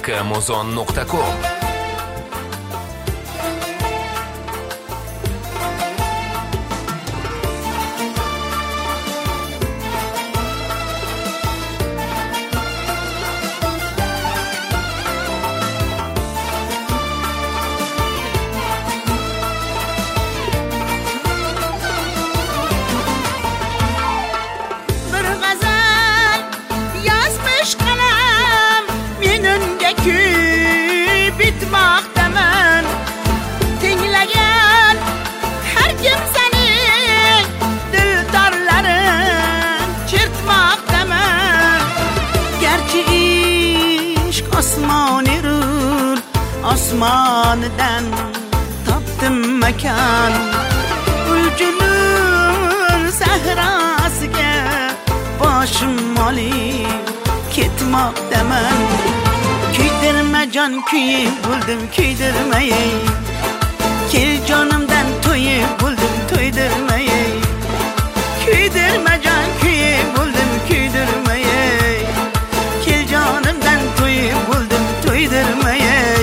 www.muzon.com. Osmonidan topdim makon, Ulgulun sahrosiga boshim olib ketmoqdaman. Kuydirma jon kuyib bo'ldim kuydirmay, kel jonimdan to'yib bo'ldim to'ydirmay. Kuydirma jon kuyib bo'ldim kuydirmay, kel jonimdan to'yib bo'ldim to'ydirmay.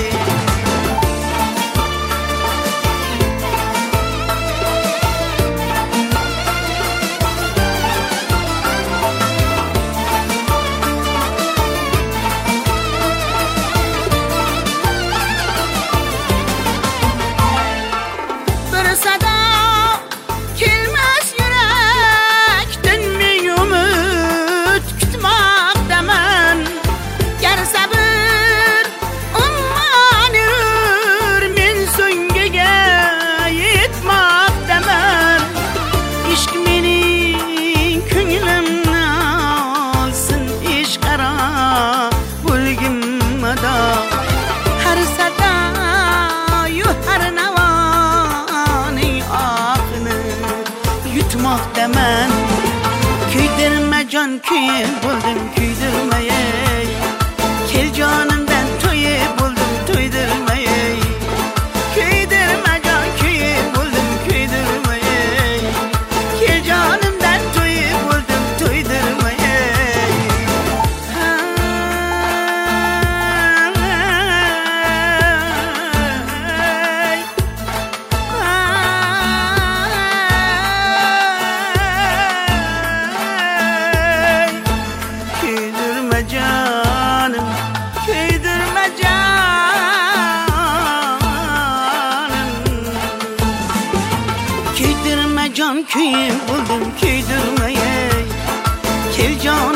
Yutmoqdaman, kuydirma jon kuyib bo'ldim kuydirmay, kel jonimdan to'yib bo'ldim to'ydirmay. Kuydirma jon kuyib bo'ldim kuydirmay, kel jonimdan to'yib bo'ldim to'ydirmay. Canım, kuydirma canım, kuydirma jon kuyib bo'ldim kuydirmay, kel jon